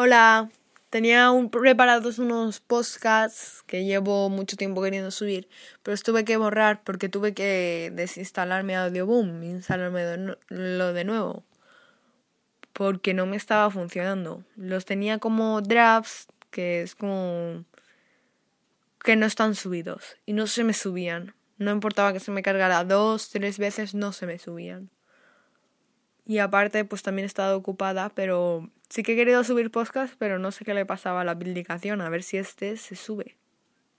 Hola, preparados unos podcasts que llevo mucho tiempo queriendo subir, pero los tuve que borrar porque tuve que desinstalarme Audioboom e instalarlo de nuevo, porque no me estaba funcionando. Los tenía como drafts, que es como que no están subidos, y no se me subían. No importaba que se me cargara 2, 3 veces, no se me subían. Y aparte, pues también he estado ocupada, pero sí que he querido subir podcast, pero no sé qué le pasaba a la aplicación, a ver si se sube.